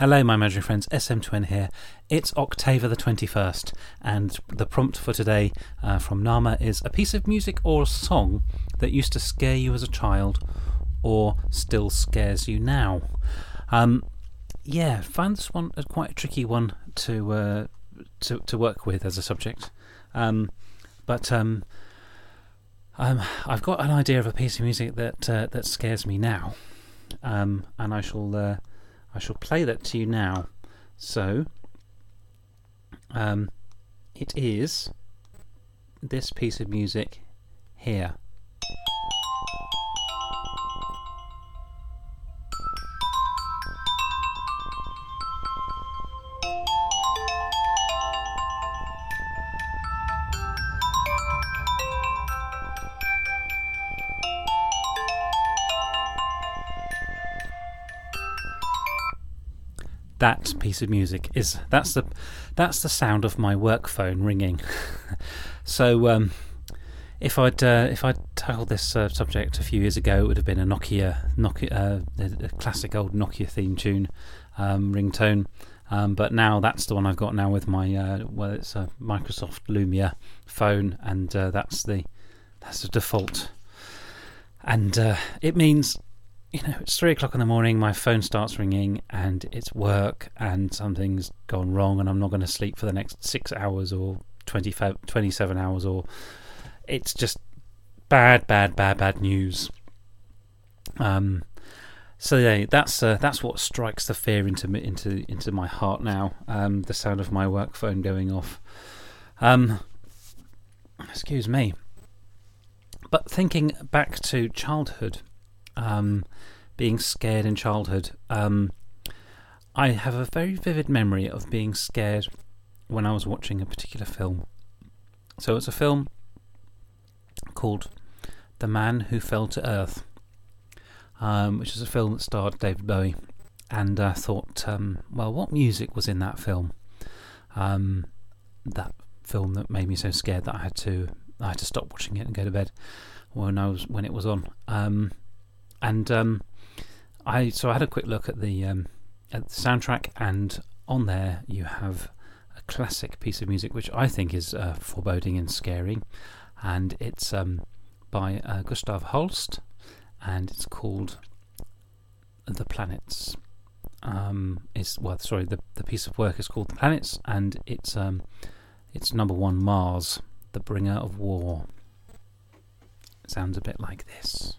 Hello, my imaginary friends, SM Twin here. It's October the 21st, and the prompt for today from Nama is a piece of music or a song that used to scare you as a child or still scares you now. Found this one quite a tricky one to work with as a subject. But I've got an idea of a piece of music that scares me now, and I shall play that to you now. So, it is this piece of music here. That piece of music that's the sound of my work phone ringing. So if I'd tackled this subject a few years ago, it would have been a a classic old Nokia theme tune ringtone. But now that's the one I've got now with my it's a Microsoft Lumia phone, and that's the default. And it means, it's 3 o'clock in the morning, my phone starts ringing, and it's work, and something's gone wrong, and I'm not going to sleep for the next 6 hours or 27 hours, or it's just bad news. So yeah, that's what strikes the fear into my heart now. The sound of my work phone going off. Excuse me. But thinking back to childhood, being scared in childhood, I have a very vivid memory of being scared when I was watching a particular film. So it's a film called The Man Who Fell to Earth, which is a film that starred David Bowie. And I thought, what music was in that film? That film that made me so scared that I had to stop watching it and go to bed when it was on. I had a quick look at the soundtrack, and on there you have a classic piece of music which I think is foreboding and scary, and it's by Gustav Holst, and it's called The Planets. The piece of work is called The Planets, and it's number 1, Mars, the Bringer of War. It sounds a bit like this.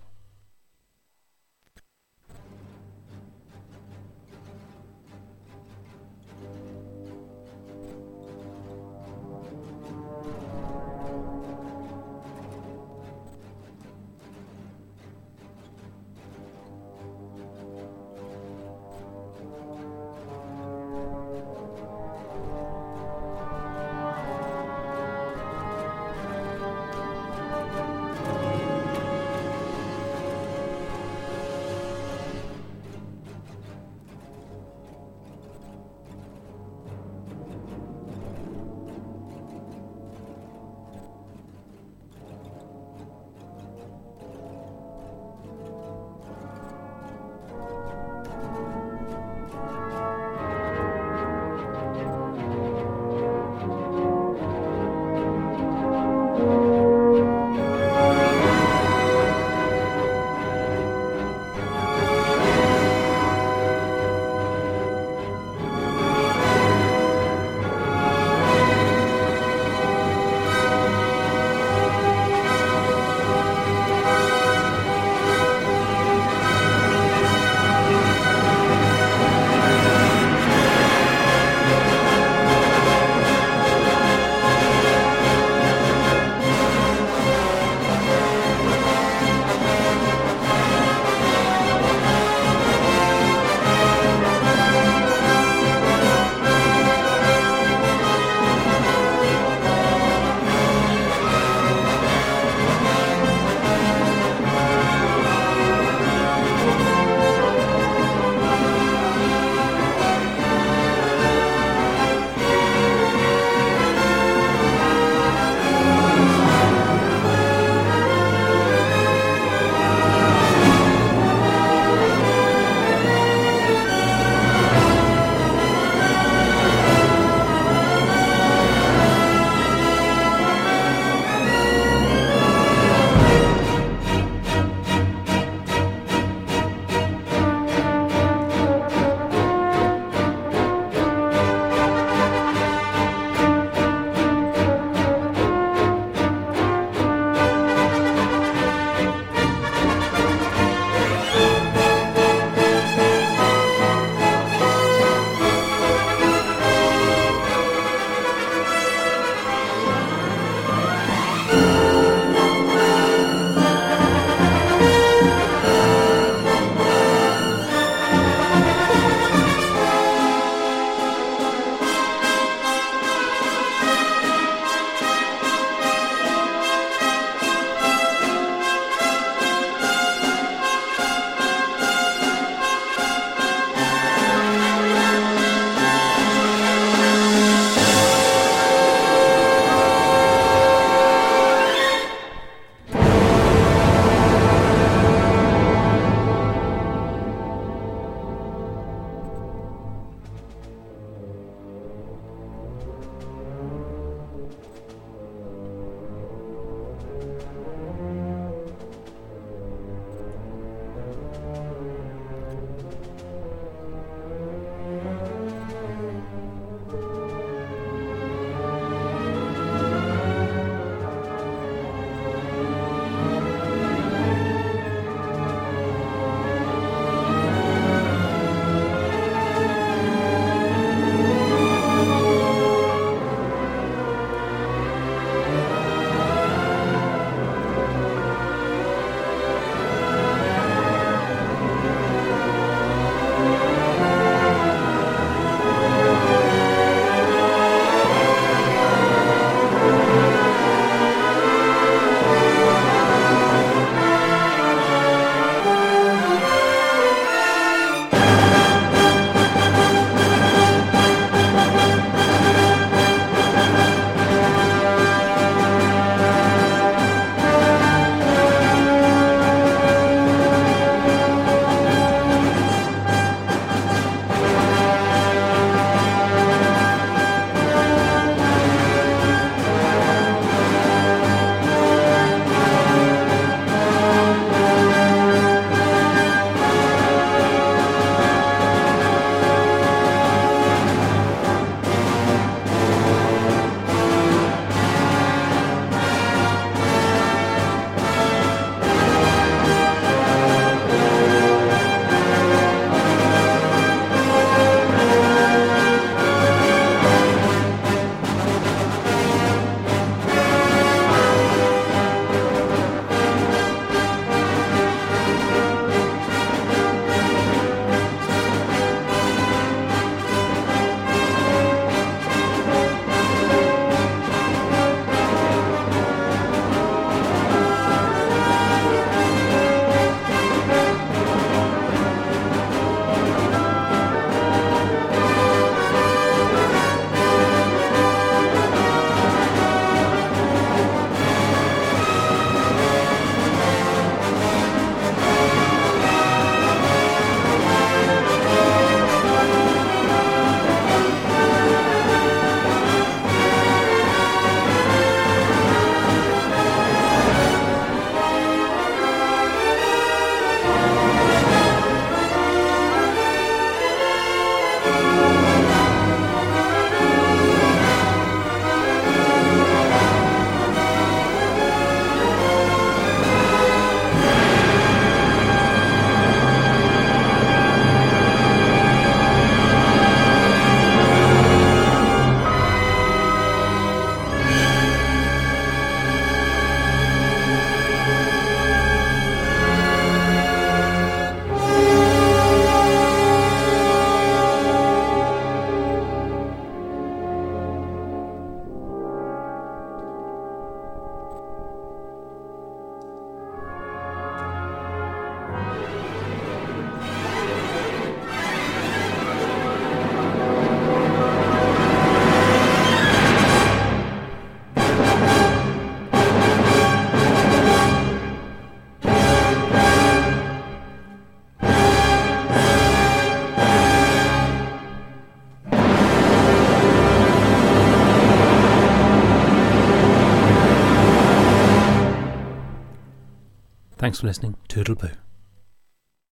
Thanks for listening. Toodle-poo.